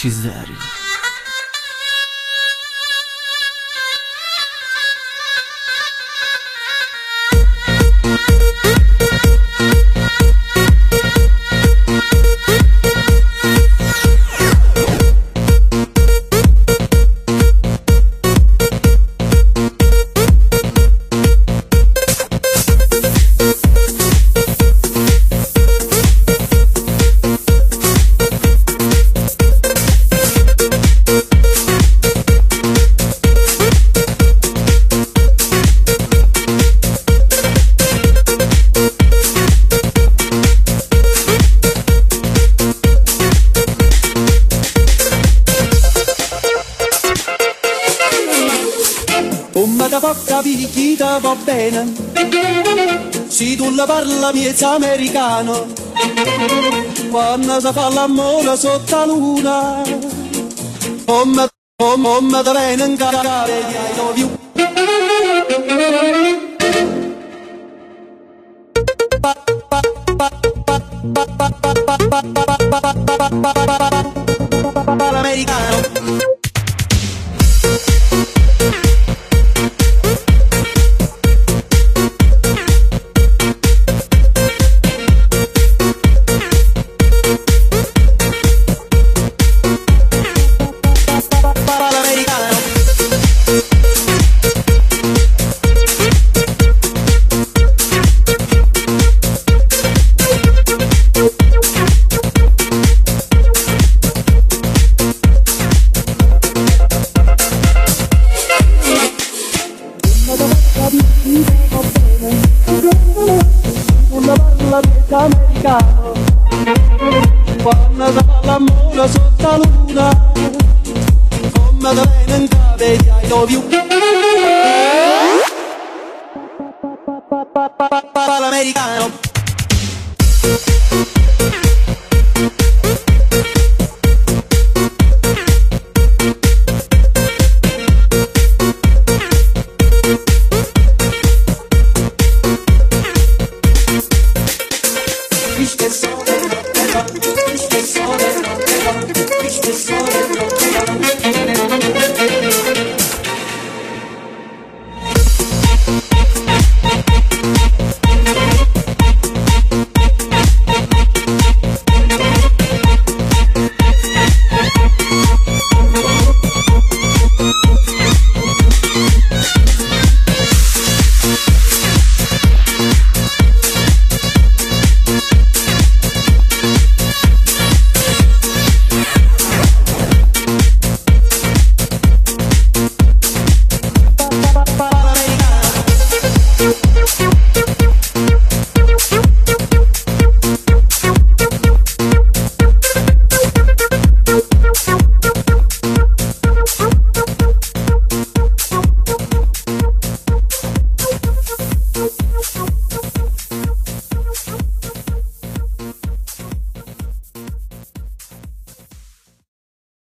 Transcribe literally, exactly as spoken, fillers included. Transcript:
Lasci stare. Come da può capire chi te va bene, se tu la parla miezza americano, quando si fa l'amore sotto la luna, come, come, come da bene in cara, vedi I love you. L'americano. Americano, quando si fa l'amore sotto la luna, come da bene in casa, vedi I love you. L'americano.